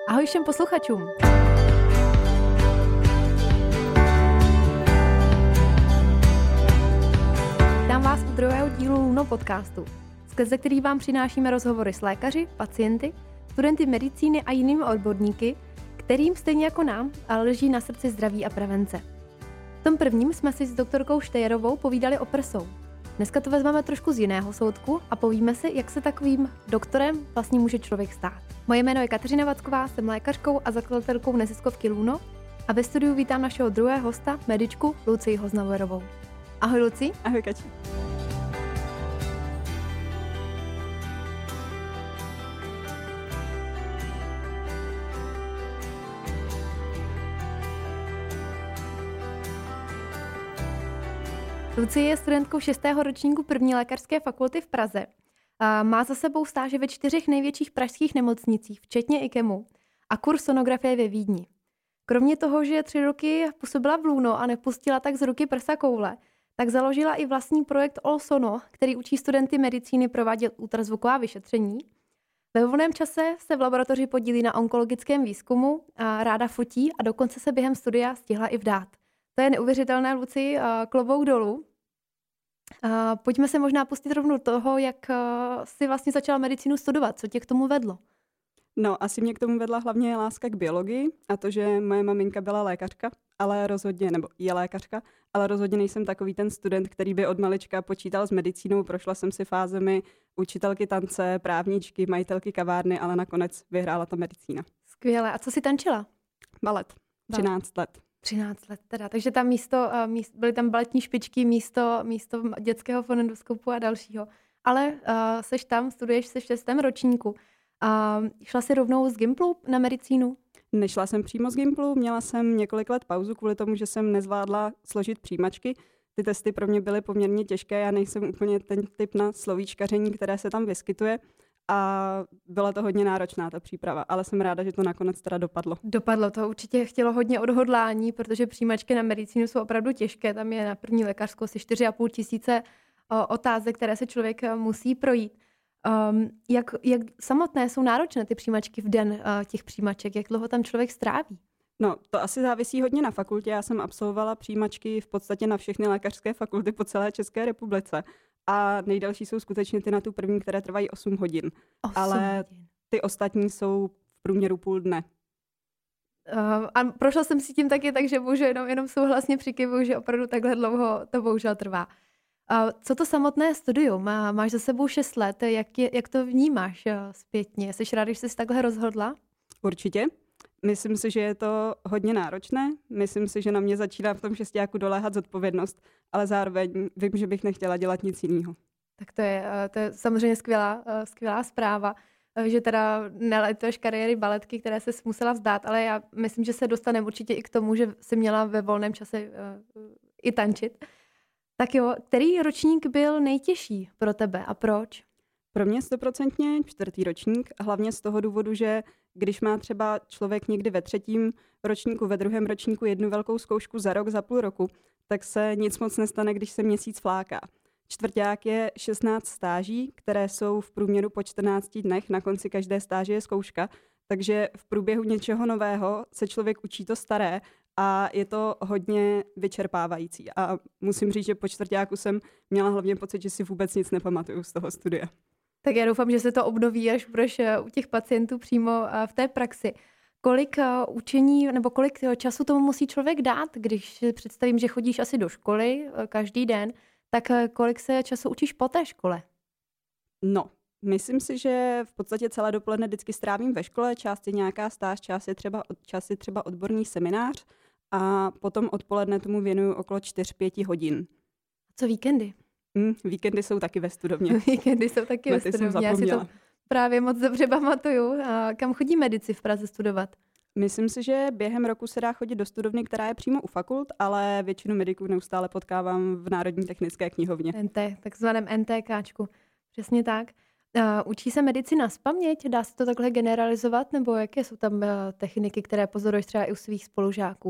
Ahoj všem posluchačům. Vítám vás u druhého dílu Luno podcastu, skrze který vám přinášíme rozhovory s lékaři, pacienty, studenty medicíny a jinými odborníky, kterým stejně jako nám leží na srdci zdraví a prevence. V tom prvním jsme si s doktorkou Štejerovou povídali o prsou. Dneska to vezmeme trošku z jiného soudku a povíme si, jak se takovým doktorem vlastně může člověk stát. Moje jméno je Kateřina Vacková, jsem lékařkou a zakladatelkou neziskovky Luno a ve studiu vítám našeho druhého hosta, medičku Lucii Hoznauerovou. Ahoj Luci. Ahoj Kači. Lucie je studentkou 6. ročníku první lékařské fakulty v Praze. Má za sebou stáže ve 4 největších pražských nemocnicích, včetně IKEMu, a kurz sonografie ve Vídni. Kromě toho, že 3 roky působila v Luno a nepustila tak z ruky prsa koule, tak založila i vlastní projekt All-Sono, který učí studenty medicíny provádět ultrazvuková vyšetření. Ve volném čase se v laboratoři podílí na onkologickém výzkumu, ráda fotí a dokonce se během studia stihla i vdát. To je neuvěřitelné, Luci, klobouk dolů. Pojďme se možná pustit rovnou toho, jak jsi vlastně začala medicínu studovat, co tě k tomu vedlo? No, asi mě k tomu vedla hlavně láska k biologii a to, že moje maminka byla lékařka, ale rozhodně, nebo je lékařka, ale rozhodně nejsem takový ten student, který by od malička počítal s medicínou. Prošla jsem si fázemi učitelky tance, právničky, majitelky kavárny, ale nakonec vyhrála ta medicína. Skvěle. A co jsi tančila? Balet. 13 let. 13 let teda. Takže tam byly tam baletní špičky místo dětského fonendoskopu a dalšího. Ale seš tam, studuješ se v 6. ročníku. Šla jsi rovnou z Gimplu na medicínu? Nešla jsem přímo z Gimplu, měla jsem několik let pauzu kvůli tomu, že jsem nezvládla složit přijímačky. Ty testy pro mě byly poměrně těžké, já nejsem úplně ten typ na slovíčkaření, které se tam vyskytuje. A byla to hodně náročná ta příprava, ale jsem ráda, že to nakonec teda dopadlo. Dopadlo to, určitě chtělo hodně odhodlání, protože přijímačky na medicínu jsou opravdu těžké. Tam je na první lékařskou asi 4,5 tisíce otázek, které se člověk musí projít. Jak samotné jsou náročné ty přijímačky v den těch přijímaček? Jak dlouho tam člověk stráví? No, to asi závisí hodně na fakultě. Já jsem absolvovala přijímačky v podstatě na všechny lékařské fakulty po celé České republice. A nejdelší jsou skutečně ty na tu první, které trvají 8 hodin. 8 ale hodin. Ty ostatní jsou v průměru půl dne. A prošla jsem si tím taky, takže bohužel jenom souhlasně přikyvuju, že opravdu takhle dlouho to bohužel trvá. Co to samotné studium? Máš za sebou 6 let, jak to vnímáš zpětně? Jsi ráda, že jsi takhle rozhodla? Určitě. Myslím si, že je to hodně náročné. Myslím si, že na mě začíná v tom šestáku doléhat zodpovědnost, ale zároveň vím, že bych nechtěla dělat nic jiného. Tak to je samozřejmě skvělá zpráva, že teda neletuješ kariéry baletky, které se musela vzdát, ale já myslím, že se dostaneme určitě i k tomu, že jsi měla ve volném čase i tančit. Tak jo, který ročník byl nejtěžší pro tebe a proč? Pro mě 100% 4. ročník, hlavně z toho důvodu, že když má třeba člověk někdy ve 3. ročníku, ve 2. ročníku jednu velkou zkoušku za rok, za půl roku, tak se nic moc nestane, když se měsíc fláká. Čtvrťák je 16 stáží, které jsou v průměru po 14 dnech, na konci každé stáže je zkouška, takže v průběhu něčeho nového se člověk učí to staré a je to hodně vyčerpávající. A musím říct, že po čtvrťáku jsem měla hlavně pocit, že si vůbec nic nepamatuju z toho studia. Tak já doufám, že se to obnoví, až budeš u těch pacientů přímo v té praxi. Kolik učení nebo kolik času tomu musí člověk dát, když si představím, že chodíš asi do školy každý den, tak kolik se času učíš po té škole? No, myslím si, že v podstatě celé dopoledne vždycky strávím ve škole, část je nějaká stáž, část je třeba odborný seminář a potom odpoledne tomu věnuju okolo 4-5 hodin. Co víkendy? Víkendy jsou taky ve studovně. Víkendy jsou taky ve studovně. Já si to právě moc dobře pamatuju. Kam chodí medici v Praze studovat? Myslím si, že během roku se dá chodit do studovny, která je přímo u fakult, ale většinu mediků neustále potkávám v Národní technické knihovně. Takzvaném NTKčku. Přesně tak. Učí se medicina nazpaměť? Dá se to takhle generalizovat? Nebo jaké jsou tam techniky, které pozoruješ třeba i u svých spolužáků?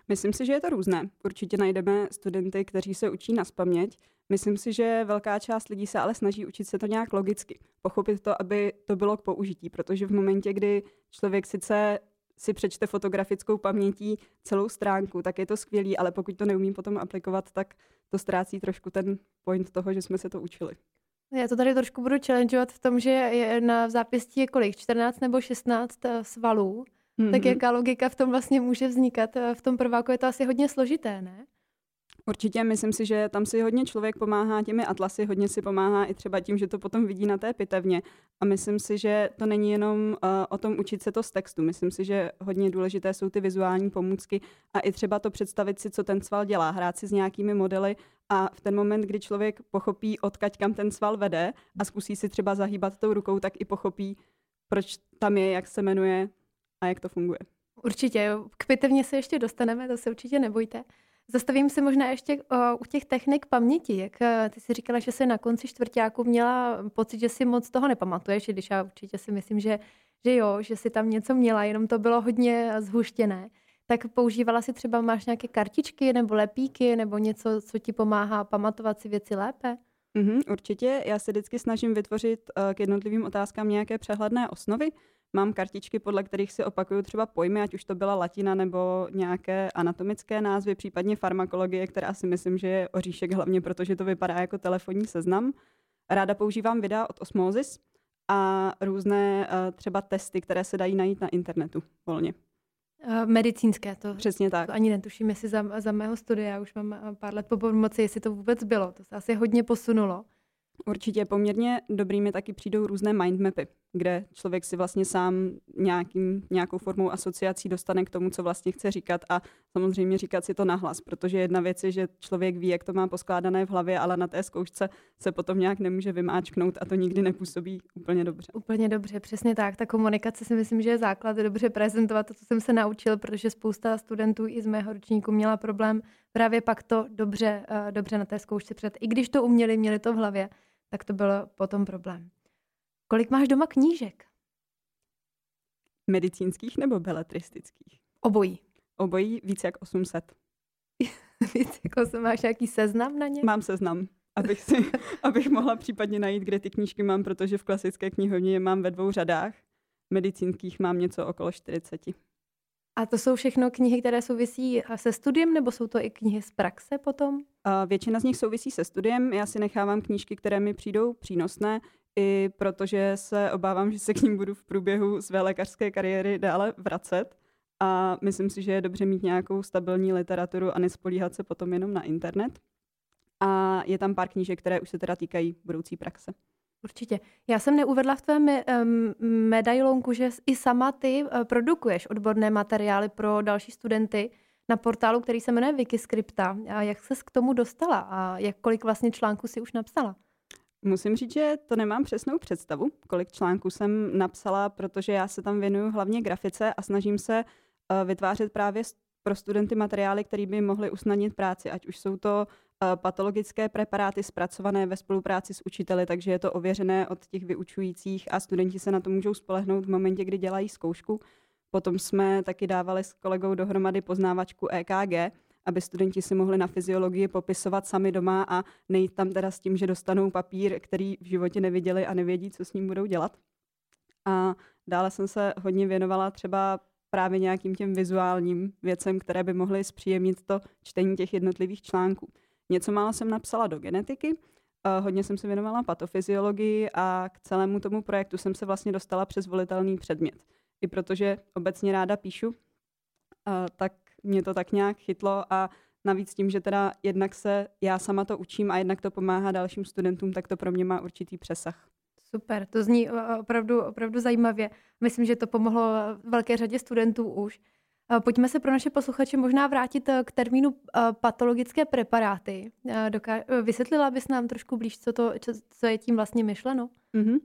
Myslím si, že je to různé. Určitě najdeme studenty, kteří se učí nazpaměť. Myslím si, že velká část lidí se ale snaží učit se to nějak logicky. Pochopit to, aby to bylo k použití, protože v momentě, kdy člověk sice si přečte fotografickou pamětí celou stránku, tak je to skvělý, ale pokud to neumí potom aplikovat, tak to ztrácí trošku ten point toho, že jsme se to učili. Já to tady trošku budu challengeovat v tom, že je na zápěstí je kolik? 14 nebo 16 svalů. Tak jaká logika v tom vlastně může vznikat? V tom prváku je to asi hodně složité, ne? Určitě, myslím si, že tam si hodně člověk pomáhá těmi atlasy, hodně si pomáhá i třeba tím, že to potom vidí na té pitevně. A myslím si, že to není jenom o tom učit se to z textu. Myslím si, že hodně důležité jsou ty vizuální pomůcky a i třeba to představit si, co ten sval dělá, hrát si s nějakými modely a v ten moment, kdy člověk pochopí, odkud kam ten sval vede a zkusí si třeba zahýbat tou rukou, tak i pochopí, proč tam je, jak se jmenuje a jak to funguje. Určitě, k pitevně se ještě dostaneme, to se určitě nebojte. Zastavím se možná ještě u těch technik paměti. Jak ty si říkala, že jsi na konci čtvrťáku měla pocit, že si moc toho nepamatuješ, když já určitě si myslím, že jo, že si tam něco měla, jenom to bylo hodně zhuštěné. Tak používala si třeba, máš nějaké kartičky nebo lepíky nebo něco, co ti pomáhá pamatovat si věci lépe? Určitě, já se vždycky snažím vytvořit k jednotlivým otázkám nějaké přehledné osnovy. Mám kartičky, podle kterých si opakuju třeba pojmy, ať už to byla latina nebo nějaké anatomické názvy, případně farmakologie, která si myslím, že je oříšek hlavně, protože to vypadá jako telefonní seznam. Ráda používám videa od Osmosis a různé třeba testy, které se dají najít na internetu volně. Medicínské, to přesně tak. To ani netuším, jestli za mého studia, já už mám pár let po pomoci, jestli to vůbec bylo. To se asi hodně posunulo. Určitě poměrně dobrými taky přijdou různé mindmapy, kde člověk si vlastně sám nějakou formou asociací dostane k tomu, co vlastně chce říkat a samozřejmě říkat si to nahlas, protože jedna věc je, že člověk ví, jak to má poskládané v hlavě, ale na té zkoušce se potom nějak nemůže vymáčknout a to nikdy nepůsobí úplně dobře. Úplně dobře, přesně tak. Ta komunikace si myslím, že je základ, dobře prezentovat to, co jsem se naučil, protože spousta studentů i z mého ročníku měla problém právě pak to dobře na té zkoušce před. I když to uměli, měli to v hlavě, tak to byl potom problém. Kolik máš doma knížek? Medicínských nebo beletristických? Obojí. Obojí víc jak 800. Víc jako máš nějaký seznam na ně? Mám seznam, abych mohla případně najít, kde ty knížky mám, protože v klasické knihovně je mám ve 2 řadách. Medicínských mám něco okolo 40. A to jsou všechno knihy, které souvisí se studiem, nebo jsou to i knihy z praxe potom? Většina z nich souvisí se studiem. Já si nechávám knížky, které mi přijdou přínosné, i protože se obávám, že se k ním budu v průběhu své lékařské kariéry dále vracet. A myslím si, že je dobře mít nějakou stabilní literaturu a nespolíhat se potom jenom na internet. A je tam pár knížek, které už se teda týkají budoucí praxe. Určitě. Já jsem neuvedla v tvém medailonku, že i sama ty produkuješ odborné materiály pro další studenty na portálu, který se jmenuje Wikiscripta. A jak ses k tomu dostala a kolik vlastně článků si už napsala? Musím říct, že to nemám přesnou představu, kolik článků jsem napsala, protože já se tam věnuju hlavně grafice a snažím se vytvářet právě pro studenty materiály, které by mohly usnadnit práci, ať už jsou to patologické preparáty zpracované ve spolupráci s učiteli, takže je to ověřené od těch vyučujících a studenti se na to můžou spolehnout v momentě, kdy dělají zkoušku. Potom jsme taky dávali s kolegou dohromady poznávačku EKG, aby studenti si mohli na fyziologii popisovat sami doma a nejít tam teda s tím, že dostanou papír, který v životě neviděli a nevědí, co s ním budou dělat. A dále jsem se hodně věnovala třeba právě nějakým těm vizuálním věcem, které by mohly zpříjemnit to čtení těch jednotlivých článků. Něco málo jsem napsala do genetiky, hodně jsem se věnovala patofyziologii a k celému tomu projektu jsem se vlastně dostala přes volitelný předmět. I protože obecně ráda píšu, tak mě to tak nějak chytlo a navíc tím, že teda jednak se já sama to učím a jednak to pomáhá dalším studentům, tak to pro mě má určitý přesah. Super, to zní opravdu zajímavě. Myslím, že to pomohlo velké řadě studentů už. Pojďme se pro naše posluchače možná vrátit k termínu patologické preparáty. Vysvětlila bys nám trošku blíž, co je tím vlastně myšleno? Mm-hmm.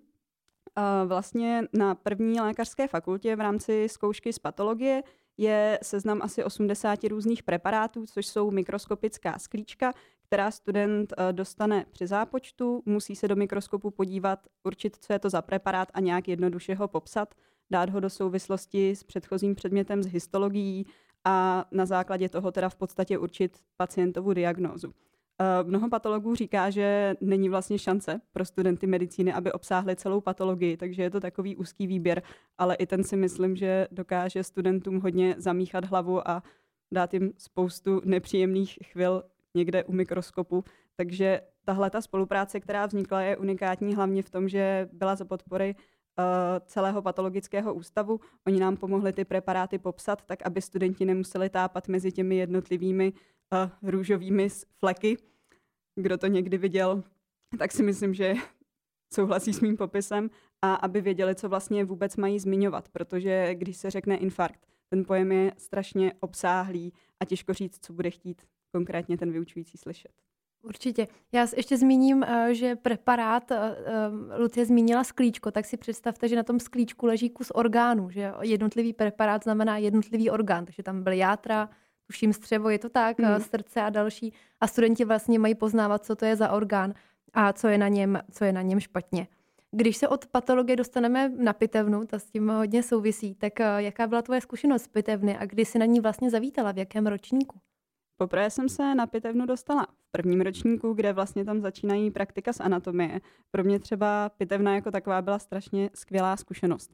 Vlastně na první lékařské fakultě v rámci zkoušky z patologie je seznam asi 80 různých preparátů, což jsou mikroskopická sklíčka, která student dostane při zápočtu, musí se do mikroskopu podívat, určit, co je to za preparát a nějak jednoduše ho popsat, dát ho do souvislosti s předchozím předmětem s histologií a na základě toho teda v podstatě určit pacientovu diagnózu. Mnoho patologů říká, že není vlastně šance pro studenty medicíny, aby obsáhli celou patologii, takže je to takový úzký výběr, ale i ten si myslím, že dokáže studentům hodně zamíchat hlavu a dát jim spoustu nepříjemných chvil někde u mikroskopu. Takže tahle ta spolupráce, která vznikla, je unikátní hlavně v tom, že byla za podpory celého patologického ústavu. Oni nám pomohli ty preparáty popsat, tak aby studenti nemuseli tápat mezi těmi jednotlivými růžovými fleky. Kdo to někdy viděl, tak si myslím, že souhlasí s mým popisem a aby věděli, co vlastně vůbec mají zmiňovat, protože když se řekne infarkt, ten pojem je strašně obsáhlý a těžko říct, co bude chtít konkrétně ten vyučující slyšet. Určitě. Já ještě zmíním, že preparát, Lucie zmínila sklíčko, tak si představte, že na tom sklíčku leží kus orgánu, že jednotlivý preparát znamená jednotlivý orgán, takže tam byl játra, tuším střevo, je to tak, srdce a další. A studenti vlastně mají poznávat, co to je za orgán a co je na něm špatně. Když se od patologie dostaneme na pitevnu, ta s tím hodně souvisí, tak jaká byla tvoje zkušenost z pitevny a kdy jsi na ní vlastně zavítala, v jakém ročníku? Poprvé jsem se na pitevnu dostala v prvním ročníku, kde vlastně tam začínají praktika z anatomie. Pro mě třeba pitevna jako taková byla strašně skvělá zkušenost.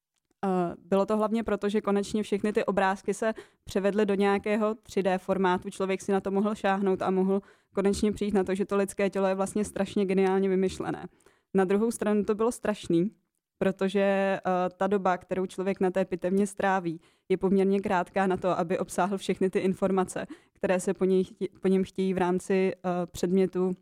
Bylo to hlavně proto, že konečně všechny ty obrázky se převedly do nějakého 3D formátu. Člověk si na to mohl šáhnout a mohl konečně přijít na to, že to lidské tělo je vlastně strašně geniálně vymyšlené. Na druhou stranu to bylo strašný, protože ta doba, kterou člověk na té pitevně stráví, je poměrně krátká na to, aby obsáhl všechny ty informace, které se po něm chtějí v rámci předmětu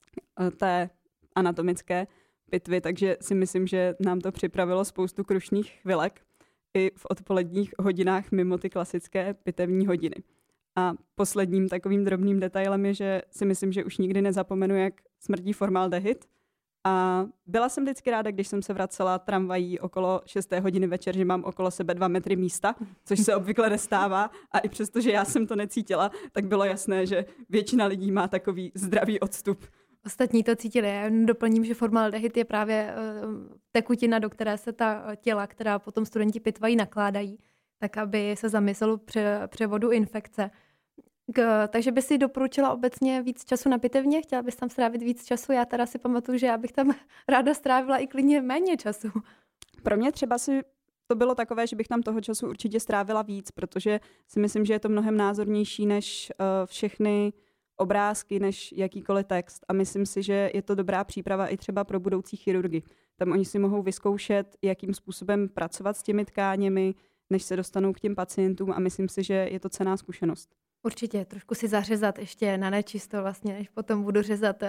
té anatomické pitvy, takže si myslím, že nám to připravilo spoustu krušných chvilek i v odpoledních hodinách mimo ty klasické pitevní hodiny. A posledním takovým drobným detailem je, že si myslím, že už nikdy nezapomenu, jak smrdí formaldehyd. A byla jsem vždycky ráda, když jsem se vracela tramvají okolo 6. hodiny večer, že mám okolo sebe 2 metry místa, což se obvykle nestává. A i přesto, že já jsem to necítila, tak bylo jasné, že většina lidí má takový zdravý odstup. Ostatní to cítili. Já doplním, že formaldehyd je právě tekutina, do které se ta těla, která potom studenti pitvají, nakládají, tak aby se zamyslelo převodu infekce. Takže by si doporučila obecně víc času na pitevně? Chtěla bys tam strávit víc času? Já teda si pamatuju, že já bych tam ráda strávila i klidně méně času. Pro mě třeba to bylo takové, že bych tam toho času určitě strávila víc, protože si myslím, že je to mnohem názornější než všechny obrázky, než jakýkoliv text. A myslím si, že je to dobrá příprava i třeba pro budoucí chirurgy. Tam oni si mohou vyzkoušet, jakým způsobem pracovat s těmi tkáněmi, než se dostanou k těm pacientům a myslím si, že je to cenná zkušenost. Určitě, trošku si zařezat ještě na nečisto vlastně, než potom budu řezat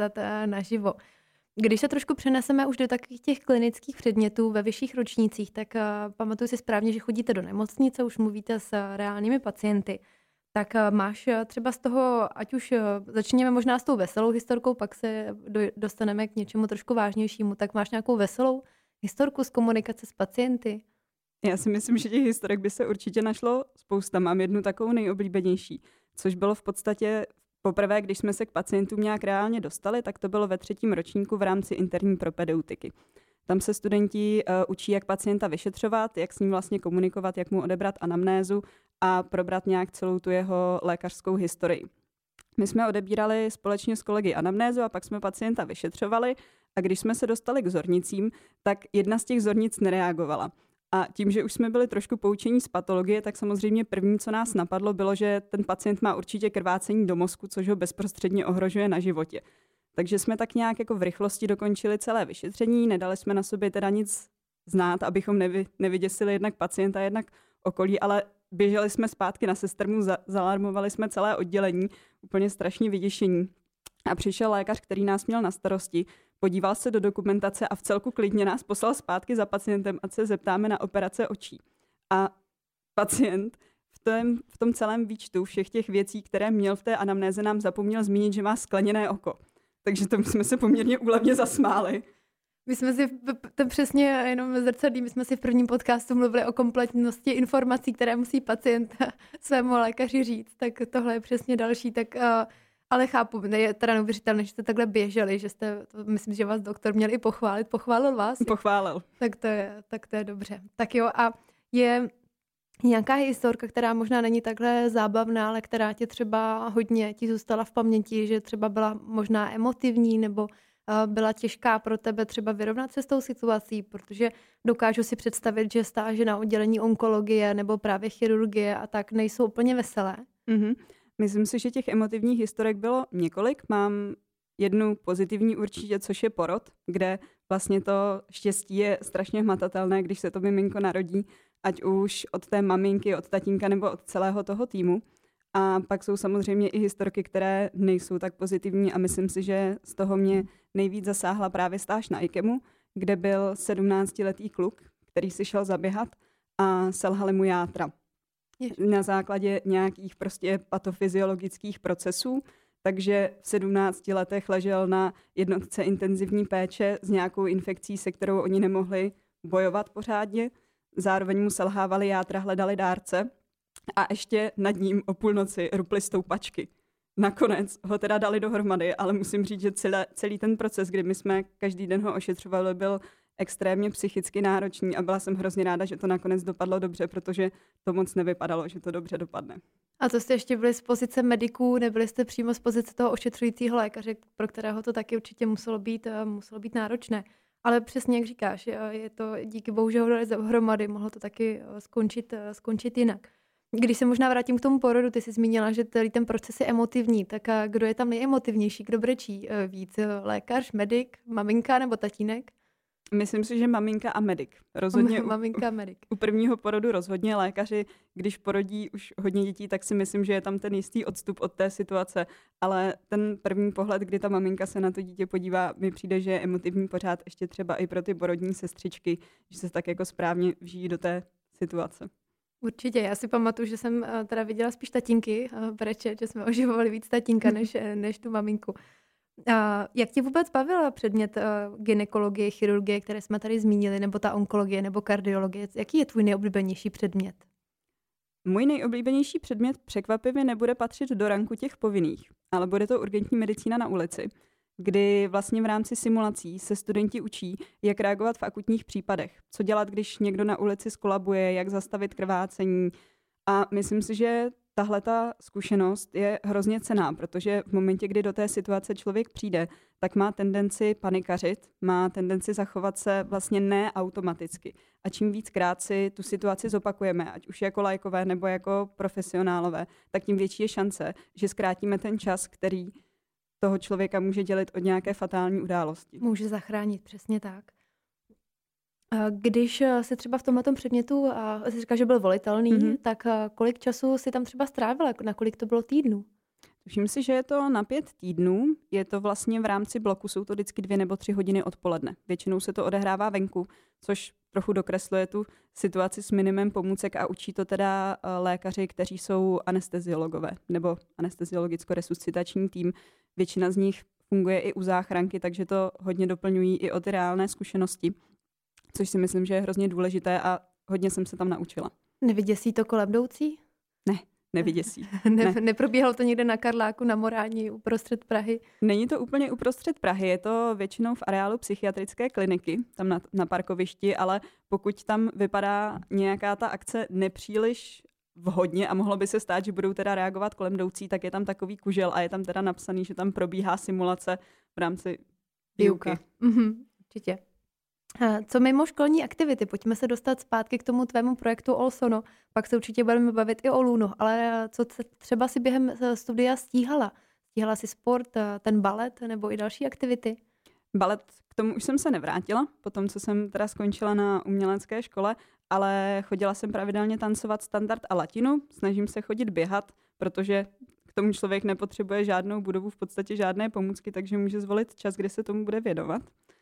naživo. Když se trošku přeneseme už do takových těch klinických předmětů ve vyšších ročnících, tak pamatuju si správně, že chodíte do nemocnice, už mluvíte s reálnými pacienty. Tak máš třeba z toho, ať už začněme možná s tou veselou historkou, pak se dostaneme k něčemu trošku vážnějšímu, tak máš nějakou veselou historku z komunikace s pacienty? Já si myslím, že těch historek by se určitě našlo spousta. Mám jednu takovou nejoblíbenější, což bylo v podstatě poprvé, když jsme se k pacientům nějak reálně dostali, tak to bylo ve 3. ročníku v rámci interní propedeutiky. Tam se studenti učí, jak pacienta vyšetřovat, jak s ním vlastně komunikovat, jak mu odebrat anamnézu a probrat nějak celou tu jeho lékařskou historii. My jsme odebírali společně s kolegy anamnézu a pak jsme pacienta vyšetřovali a když jsme se dostali k zornicím, tak jedna z těch zornic nereagovala. A tím, že už jsme byli trošku poučení z patologie, tak samozřejmě první, co nás napadlo, bylo, že ten pacient má určitě krvácení do mozku, což ho bezprostředně ohrožuje na životě. Takže jsme tak nějak jako v rychlosti dokončili celé vyšetření, nedali jsme na sobě teda nic znát, abychom nevyděsili jednak pacienta, jednak okolí, ale běželi jsme zpátky na sestrmu, zalarmovali jsme celé oddělení, úplně strašně vyděšení. A přišel lékař, který nás měl na starosti, podíval se do dokumentace a vcelku klidně nás poslal zpátky za pacientem, ať se zeptáme na operace očí. A pacient v tom celém výčtu všech těch věcí, které měl v té anamnéze, nám zapomněl zmínit, že má skleněné oko. Takže tomu jsme se poměrně úlevně zasmáli. My jsme si, to přesně jenom zrcadlí, my jsme si v prvním podcastu mluvili o kompletnosti informací, které musí pacient svému lékaři říct, tak tohle je přesně další, tak ale chápu, je teda neuvěřitelné, že jste takhle běželi, že myslím, že vás doktor měl i pochválil vás? Pochválil. Tak to je dobře. Tak jo, a je Nějaká historka, která možná není takhle zábavná, ale která tě třeba hodně ti zůstala v paměti, že třeba byla možná emotivní nebo byla těžká pro tebe třeba vyrovnat se s tou situací, protože dokážu si představit, že stáže na oddělení onkologie nebo právě chirurgie a tak nejsou úplně veselé. Mm-hmm. Myslím si, že těch emotivních historek bylo několik. Mám jednu pozitivní určitě, což je porod, kde vlastně to štěstí je strašně hmatatelné, když se to miminko narodí, ať už od té maminky, od tatínka nebo od celého toho týmu. A pak jsou samozřejmě i historky, které nejsou tak pozitivní a myslím si, že z toho mě nejvíc zasáhla právě stáž na IKEMu, kde byl 17letý kluk, který si šel zaběhat a selhali mu játra. Na základě nějakých prostě patofyziologických procesů, takže v 17 letech ležel na jednotce intenzivní péče s nějakou infekcí, se kterou oni nemohli bojovat pořádně. Zároveň mu selhávali játra, hledali dárce a ještě nad ním o půlnoci ruply stoupačky. Nakonec ho teda dali dohromady, ale musím říct, že celý ten proces, kdy my jsme každý den ho ošetřovali, byl extrémně psychicky náročný a byla jsem hrozně ráda, že to nakonec dopadlo dobře, protože to moc nevypadalo, že to dobře dopadne. A to jste ještě byli z pozice mediků, nebyli jste přímo z pozice toho ošetřujícího lékaře, pro kterého to taky určitě muselo být náročné. Ale přesně jak říkáš, je to díky bohu, že ho dali dohromady, mohlo to taky skončit jinak. Když se možná vrátím k tomu porodu, ty jsi zmínila, že ten proces je emotivní, tak kdo je tam nejemotivnější, kdo brečí víc? Lékař, medik, maminka nebo tatínek? Myslím si, že maminka a medik. Rozhodně maminka a medik. U prvního porodu rozhodně lékaři, když porodí už hodně dětí, tak si myslím, že je tam ten jistý odstup od té situace. Ale ten první pohled, kdy ta maminka se na to dítě podívá, mi přijde, že je emotivní pořád ještě třeba i pro ty porodní sestřičky, že se tak jako správně vžijí do té situace. Určitě, já si pamatuju, že jsem teda viděla spíš tatínky brečet, že jsme oživovali víc tatínka než tu maminku. Jak ti vůbec bavila předmět gynekologie, chirurgie, které jsme tady zmínili, nebo ta onkologie, nebo kardiologie? Jaký je tvůj nejoblíbenější předmět? Můj nejoblíbenější předmět překvapivě nebude patřit do ranku těch povinných, ale bude to urgentní medicína na ulici, kdy vlastně v rámci simulací se studenti učí, jak reagovat v akutních případech, co dělat, když někdo na ulici skolabuje, jak zastavit krvácení. A myslím si, že tahle ta zkušenost je hrozně cenná, protože v momentě, kdy do té situace člověk přijde, tak má tendenci panikařit, má tendenci zachovat se vlastně neautomaticky. A čím víckrát si tu situaci zopakujeme, ať už jako laikové nebo jako profesionálové, tak tím větší je šance, že zkrátíme ten čas, který toho člověka může dělit od nějaké fatální události. Může zachránit, přesně tak. Když se třeba v tomhletom předmětu, jsi říkal, že byl volitelný, tak kolik času si tam třeba strávila, na kolik to bylo týdnů? Tuším si, že je to na 5 týdnů, je to vlastně v rámci bloku, jsou to vždycky 2 nebo 3 hodiny odpoledne. Většinou se to odehrává venku, což trochu dokresluje tu situaci s minimem pomůcek a učí to teda lékaři, kteří jsou anesteziologové nebo anesteziologicko-resuscitační tým. Většina z nich funguje i u záchranky, takže to hodně doplňují i o ty reálné zkušenosti, což si myslím, že je hrozně důležité a hodně jsem se tam naučila. Nevyděsí to kolem jdoucí? Ne, nevyděsí. Neprobíhalo to někde na Karláku, na Morání, uprostřed Prahy? Není to úplně uprostřed Prahy, je to většinou v areálu psychiatrické kliniky, tam na parkovišti, ale pokud tam vypadá nějaká ta akce nepříliš vhodně a mohlo by se stát, že budou teda reagovat kolem jdoucí, tak je tam takový kužel a je tam teda napsaný, že tam probíhá simulace v rámci výuky. Určitě. Co mimo školní aktivity? Pojďme se dostat zpátky k tomu tvému projektu Olsono. Pak se určitě budeme bavit i o Lunu. Ale co třeba si během studia stíhala? Stíhala si sport, ten balet nebo i další aktivity? Balet, k tomu už jsem se nevrátila, po tom, co jsem teda skončila na umělecké škole, ale chodila jsem pravidelně tancovat standard a latinu. Snažím se chodit běhat, protože k tomu člověk nepotřebuje žádnou budovu, v podstatě žádné pomůcky, takže může zvolit čas, kdy se tomu bude věnovat.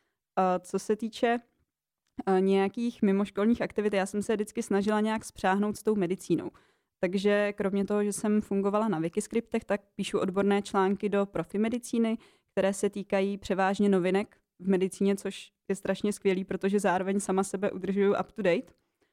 Co se týče nějakých mimoškolních aktivit, já jsem se vždycky snažila nějak spřáhnout s tou medicínou. Takže kromě toho, že jsem fungovala na Wikiscriptech, tak píšu odborné články do profi medicíny, které se týkají převážně novinek v medicíně, což je strašně skvělý, protože zároveň sama sebe udržuju up to date.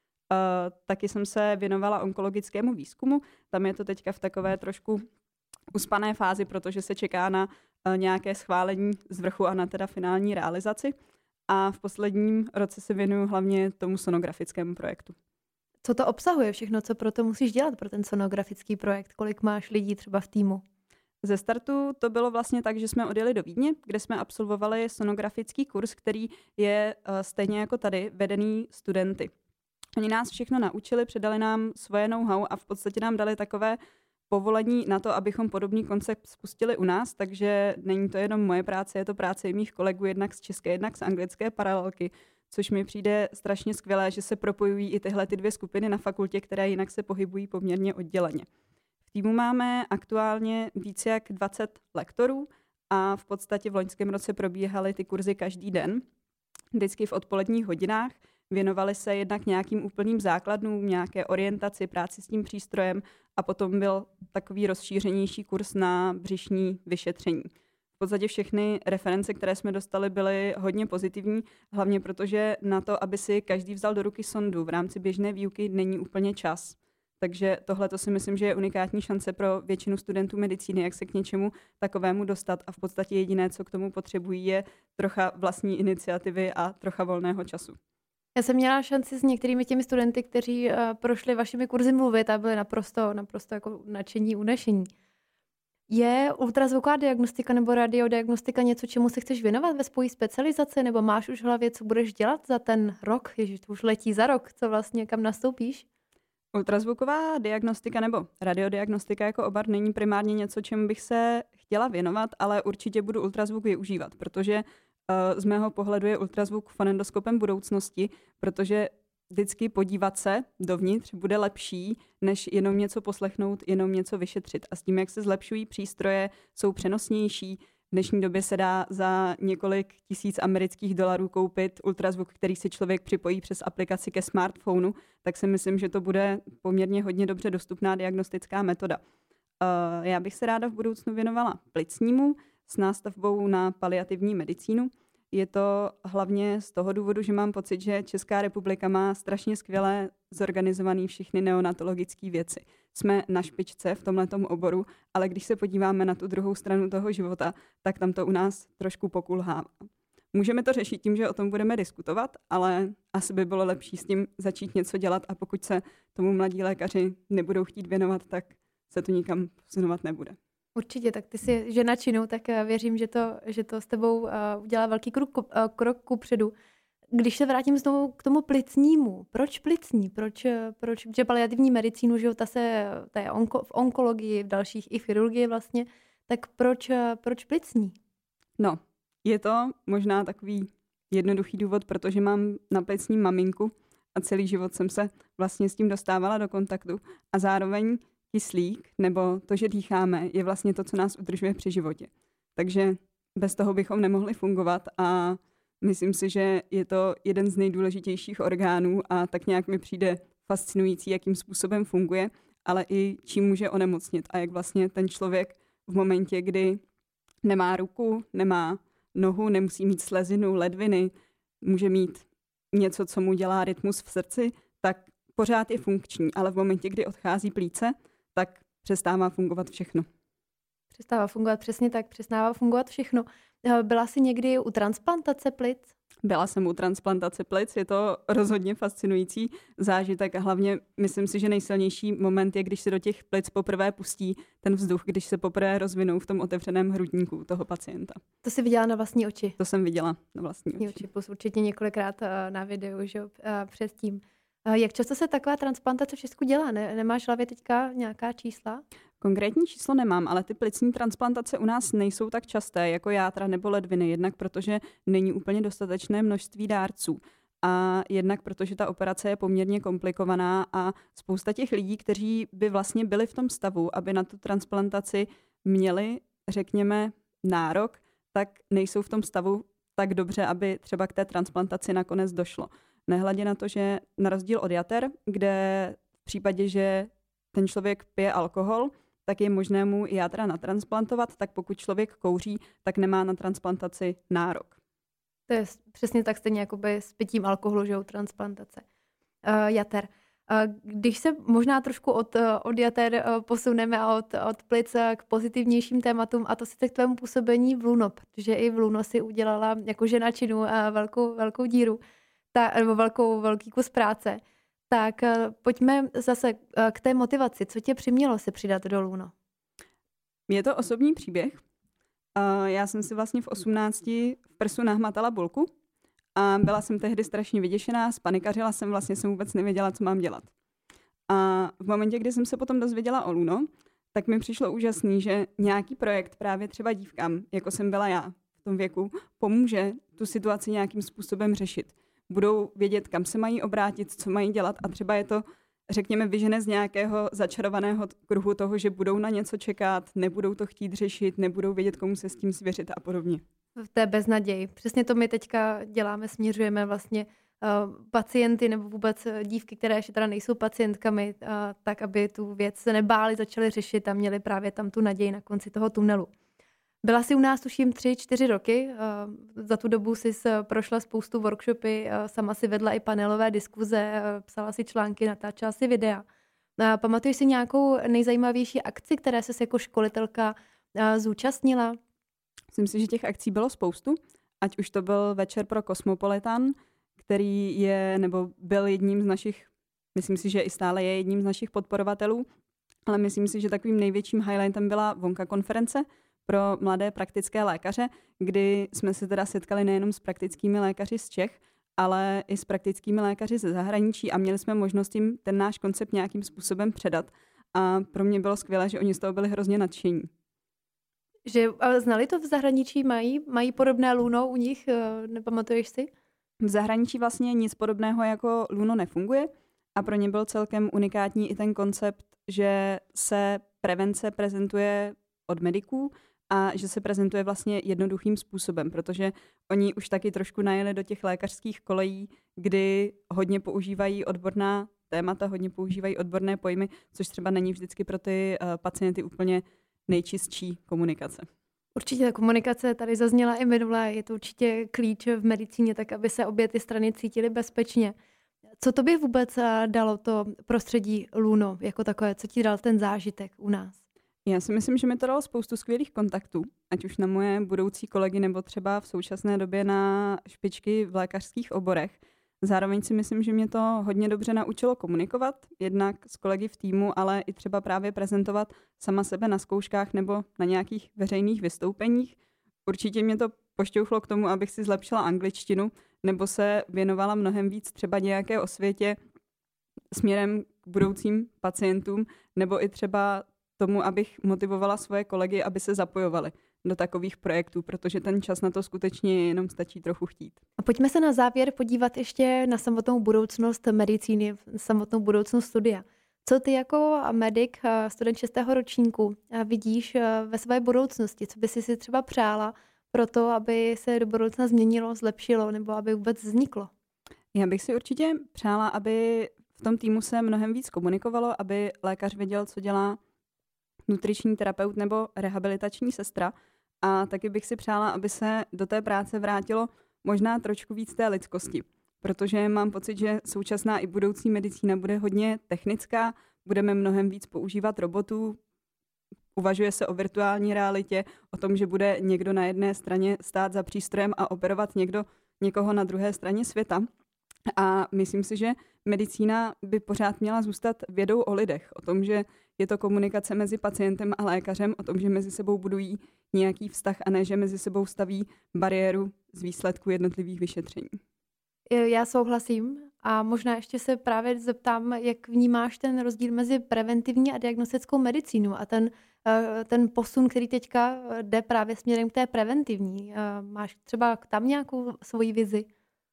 Taky jsem se věnovala onkologickému výzkumu. Tam je to teďka v takové trošku uspané fázi, protože se čeká na nějaké schválení z vrchu a na teda finální realizaci. A v posledním roce se věnuju hlavně tomu sonografickému projektu. Co to obsahuje všechno, co pro to musíš dělat, pro ten sonografický projekt? Kolik máš lidí třeba v týmu? Ze startu to bylo vlastně tak, že jsme odjeli do Vídně, kde jsme absolvovali sonografický kurz, který je stejně jako tady vedený studenty. Oni nás všechno naučili, předali nám svoje know-how a v podstatě nám dali takové povolení na to, abychom podobný koncept spustili u nás, takže není to jenom moje práce, je to práce i mých kolegů, jednak z české, jednak z anglické paralelky, což mi přijde strašně skvělé, že se propojují i tyhle ty dvě skupiny na fakultě, které jinak se pohybují poměrně odděleně. V týmu máme aktuálně více jak 20 lektorů a v podstatě v loňském roce probíhaly ty kurzy každý den, vždycky v odpoledních hodinách. Věnovali se jednak nějakým úplným základům, nějaké orientaci, práci s tím přístrojem a potom byl takový rozšířenější kurz na břišní vyšetření. V podstatě všechny reference, které jsme dostali, byly hodně pozitivní, hlavně protože na to, aby si každý vzal do ruky sondu v rámci běžné výuky, není úplně čas. Takže tohle to si myslím, že je unikátní šance pro většinu studentů medicíny, jak se k něčemu takovému dostat a v podstatě jediné, co k tomu potřebují, je trocha vlastní iniciativy a trocha volného času. Já jsem měla šanci s některými těmi studenty, kteří prošli vašimi kurzy mluvit a byli naprosto jako nadšení, unešení. Je ultrazvuková diagnostika nebo radiodiagnostika něco, čemu se chceš věnovat ve svojí specializaci, nebo máš už v hlavě, co budeš dělat za ten rok? Ježiš, to už letí za rok, co vlastně, kam nastoupíš? Ultrazvuková diagnostika nebo radiodiagnostika jako obor není primárně něco, čemu bych se chtěla věnovat, ale určitě budu ultrazvuk využívat, protože z mého pohledu je ultrazvuk fonendoskopem budoucnosti, protože vždycky podívat se dovnitř bude lepší, než jenom něco poslechnout, jenom něco vyšetřit. A s tím, jak se zlepšují přístroje, jsou přenosnější. V dnešní době se dá za několik tisíc amerických dolarů koupit ultrazvuk, který si člověk připojí přes aplikaci ke smartphonu, tak si myslím, že to bude poměrně hodně dobře dostupná diagnostická metoda. Já bych se ráda v budoucnu věnovala plicnímu s nástavbou na paliativní medicínu. Je to hlavně z toho důvodu, že mám pocit, že Česká republika má strašně skvěle zorganizované všechny neonatologické věci. Jsme na špičce v tomhletom oboru, ale když se podíváme na tu druhou stranu toho života, tak tam to u nás trošku pokulhává. Můžeme to řešit tím, že o tom budeme diskutovat, ale asi by bylo lepší s tím začít něco dělat a pokud se tomu mladí lékaři nebudou chtít věnovat, tak se to nikam posunovat nebude. Určitě, tak ty jsi žena činu, tak věřím, že to s tebou udělá velký krok kupředu. Když se vrátím znovu k tomu plicnímu, proč plicní? Proč že paliativní medicínu, že ta je v onkologii, v dalších i v chirurgii vlastně, tak proč plicní? No, je to možná takový jednoduchý důvod, protože mám na plicní maminku a celý život jsem se vlastně s tím dostávala do kontaktu a zároveň kyslík, nebo to, že dýcháme, je vlastně to, co nás udržuje při životě. Takže bez toho bychom nemohli fungovat a myslím si, že je to jeden z nejdůležitějších orgánů a tak nějak mi přijde fascinující, jakým způsobem funguje, ale i čím může onemocnit a jak vlastně ten člověk v momentě, kdy nemá ruku, nemá nohu, nemusí mít slezinu, ledviny, může mít něco, co mu dělá rytmus v srdci, tak pořád je funkční, ale v momentě, kdy odchází plíce, tak přestává fungovat všechno. Přestává fungovat, přesně tak, přestává fungovat všechno. Byla jsi někdy u transplantace plic? Byla jsem u transplantace plic, je to rozhodně fascinující zážitek a hlavně myslím si, že nejsilnější moment je, když se do těch plic poprvé pustí ten vzduch, když se poprvé rozvinou v tom otevřeném hrudníku toho pacienta. To jsi viděla na vlastní oči? To jsem viděla na vlastní oči. Plus určitě několikrát na videu, že předtím. Jak často se taková transplantace v Česku dělá? Nemáš v hlavě teďka nějaká čísla? Konkrétní číslo nemám, ale ty plicní transplantace u nás nejsou tak časté jako játra nebo ledviny, jednak protože není úplně dostatečné množství dárců a jednak protože ta operace je poměrně komplikovaná a spousta těch lidí, kteří by vlastně byli v tom stavu, aby na tu transplantaci měli, řekněme, nárok, tak nejsou v tom stavu tak dobře, aby třeba k té transplantaci nakonec došlo. Nehledě na to, že na rozdíl od jater, kde v případě, že ten člověk pije alkohol, tak je možné mu játra natransplantovat, tak pokud člověk kouří, tak nemá na transplantaci nárok. To je přesně tak stejně jako by s pitím alkoholu, že u transplantace. Jater. Když se možná trošku od jater posuneme a od plic k pozitivnějším tématům, a to sice k tvému působení v LUNO, protože i v LUNO si udělala jako žena činu velkou díru, nebo velký kus práce. Tak pojďme zase k té motivaci. Co tě přimělo se přidat do LUNO? Je to osobní příběh. Já jsem si vlastně v 18 v prsu nahmatala bulku a byla jsem tehdy strašně vyděšená, spanikařila jsem, vlastně jsem vůbec nevěděla, co mám dělat. A v momentě, kdy jsem se potom dozvěděla o LUNO, tak mi přišlo úžasný, že nějaký projekt právě třeba dívkám, jako jsem byla já v tom věku, pomůže tu situaci nějakým způsobem řešit. Budou vědět, kam se mají obrátit, co mají dělat a třeba je to, řekněme, vyžene z nějakého začarovaného kruhu toho, že budou na něco čekat, nebudou to chtít řešit, nebudou vědět, komu se s tím svěřit a podobně. V té beznaději. Přesně to my teďka děláme, směřujeme vlastně pacienty nebo vůbec dívky, které ještě teda nejsou pacientkami, tak aby tu věc se nebáli, začali řešit a měli právě tam tu naději na konci toho tunelu. Byla jsi u nás, tuším, 3-4 roky. Za tu dobu jsi prošla spoustu workshopy, sama si vedla i panelové diskuze, psala si články, natáčela si videa. Pamatuješ si nějakou nejzajímavější akci, které jsi jako školitelka zúčastnila? Myslím si, že těch akcí bylo spoustu, ať už to byl večer pro Cosmopolitan, který je, nebo byl jedním z našich, myslím si, že i stále je jedním z našich podporovatelů, ale myslím si, že takovým největším highlightem byla Vonka konference pro mladé praktické lékaře, kdy jsme se teda setkali nejenom s praktickými lékaři z Čech, ale i s praktickými lékaři ze zahraničí a měli jsme možnost jim ten náš koncept nějakým způsobem předat. A pro mě bylo skvělé, že oni z toho byli hrozně nadšení. Ale znali to v zahraničí? Mají podobné LUNO u nich? Nepamatuješ si? V zahraničí vlastně nic podobného jako LUNO nefunguje a pro ně byl celkem unikátní i ten koncept, že se prevence prezentuje od mediků a že se prezentuje vlastně jednoduchým způsobem, protože oni už taky trošku najeli do těch lékařských kolejí, kdy hodně používají odborná témata, hodně používají odborné pojmy, což třeba není vždycky pro ty pacienty úplně nejčistší komunikace. Určitě ta komunikace tady zazněla i minule, je to určitě klíč v medicíně, tak aby se obě ty strany cítily bezpečně. Co to by vůbec dalo to prostředí LUNO jako takové? Co ti dal ten zážitek u nás? Já si myslím, že mi to dalo spoustu skvělých kontaktů, ať už na moje budoucí kolegy nebo třeba v současné době na špičky v lékařských oborech. Zároveň si myslím, že mě to hodně dobře naučilo komunikovat, jednak s kolegy v týmu, ale i třeba právě prezentovat sama sebe na zkouškách nebo na nějakých veřejných vystoupeních. Určitě mě to pošťouchlo k tomu, abych si zlepšila angličtinu nebo se věnovala mnohem víc třeba nějaké osvětě směrem k budoucím pacientům nebo i třeba tomu, abych motivovala svoje kolegy, aby se zapojovali do takových projektů, protože ten čas na to skutečně jenom stačí trochu chtít. A pojďme se na závěr podívat ještě na samotnou budoucnost medicíny, samotnou budoucnost studia. Co ty jako medic, student 6. ročníku, vidíš ve své budoucnosti? Co by si třeba přála pro to, aby se do budoucna změnilo, zlepšilo nebo aby vůbec vzniklo? Já bych si určitě přála, aby v tom týmu se mnohem víc komunikovalo, aby lékař věděl, co dělá nutriční terapeut nebo rehabilitační sestra. A taky bych si přála, aby se do té práce vrátilo možná trošku víc té lidskosti. Protože mám pocit, že současná i budoucí medicína bude hodně technická, budeme mnohem víc používat robotů, uvažuje se o virtuální realitě, o tom, že bude někdo na jedné straně stát za přístrojem a operovat někoho na druhé straně světa. A myslím si, že medicína by pořád měla zůstat vědou o lidech, o tom, že je to komunikace mezi pacientem a lékařem, o tom, že mezi sebou budují nějaký vztah a ne, že mezi sebou staví bariéru z výsledku jednotlivých vyšetření. Já souhlasím a možná ještě se právě zeptám, jak vnímáš ten rozdíl mezi preventivní a diagnostickou medicínou a ten posun, který teďka jde právě směrem k té preventivní. Máš třeba tam nějakou svoji vizi?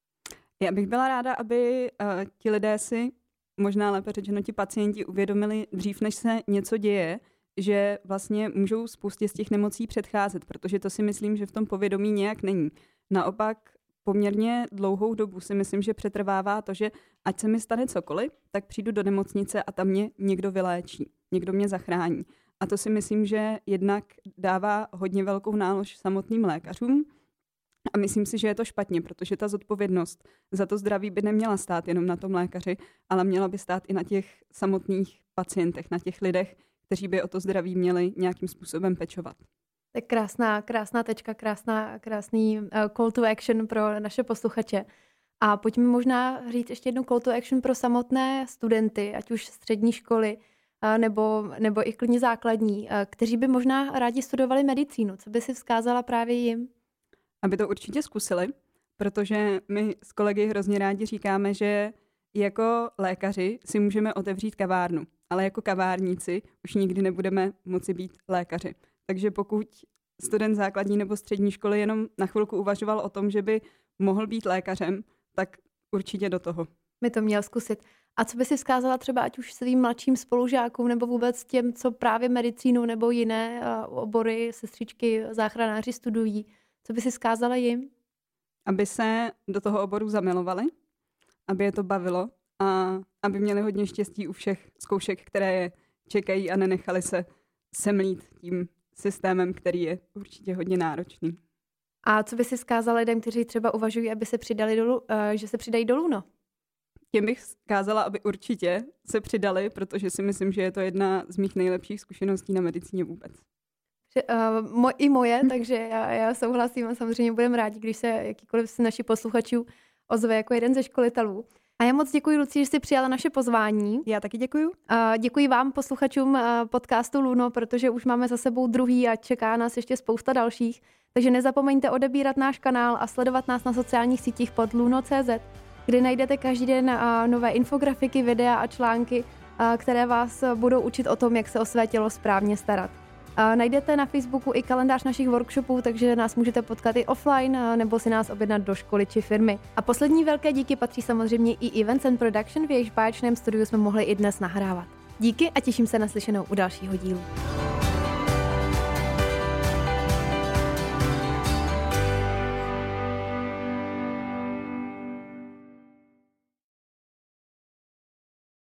Já bych byla ráda, aby ti lidé si, možná lépe řečeno ti pacienti, uvědomili dřív, než se něco děje, že vlastně můžou spoustě z těch nemocí předcházet, protože to si myslím, že v tom povědomí nějak není. Naopak poměrně dlouhou dobu si myslím, že přetrvává to, že ať se mi stane cokoliv, tak přijdu do nemocnice a tam mě někdo vyléčí, někdo mě zachrání. A to si myslím, že jednak dává hodně velkou nálož samotným lékařům a myslím si, že je to špatně, protože ta zodpovědnost za to zdraví by neměla stát jenom na tom lékaři, ale měla by stát i na těch samotných pacientech, na těch lidech, kteří by o to zdraví měli nějakým způsobem pečovat. Tak krásná tečka, krásný call to action pro naše posluchače. A pojďme možná říct ještě jednu call to action pro samotné studenty, ať už střední školy, nebo i klidně základní, kteří by možná rádi studovali medicínu. Co by si vzkázala právě jim? Aby to určitě zkusili, protože my s kolegy hrozně rádi říkáme, že jako lékaři si můžeme otevřít kavárnu, ale jako kavárníci už nikdy nebudeme moci být lékaři. Takže pokud student základní nebo střední školy jenom na chvilku uvažoval o tom, že by mohl být lékařem, tak určitě do toho. By to měl zkusit. A co by si vzkázala třeba ať už svým mladším spolužákům nebo vůbec těm, co právě medicínu nebo jiné obory, sestřičky, záchranáři studují? Co by si vzkázala jim? Aby se do toho oboru zamilovali, aby je to bavilo a aby měli hodně štěstí u všech zkoušek, které je čekají a nenechali se semlít tím systémem, který je určitě hodně náročný. A co by si vzkázala lidem, kteří třeba uvažují, aby se přidali že se přidají do LUNO? Těm bych vzkázala, aby určitě se přidali, protože si myslím, že je to jedna z mých nejlepších zkušeností na medicíně vůbec. I moje, takže já souhlasím a samozřejmě budeme rádi, když se jakýkoliv z našich posluchačů ozve jako jeden ze školitelů. A já moc děkuji, Luci, že jsi přijala naše pozvání. Já taky děkuji. Děkuji vám, posluchačům podcastu LUNO, protože už máme za sebou druhý a čeká nás ještě spousta dalších. Takže nezapomeňte odebírat náš kanál a sledovat nás na sociálních sítích pod luno.cz, kde najdete každý den nové infografiky, videa a články, které vás budou učit o tom, jak se o své tělo správně starat. Najdete na Facebooku i kalendář našich workshopů, takže nás můžete potkat i offline nebo si nás objednat do školy či firmy. A poslední velké díky patří samozřejmě i Events and Production, v jejichž báječném studiu jsme mohli i dnes nahrávat. Díky a těším se na slyšenou u dalšího dílu.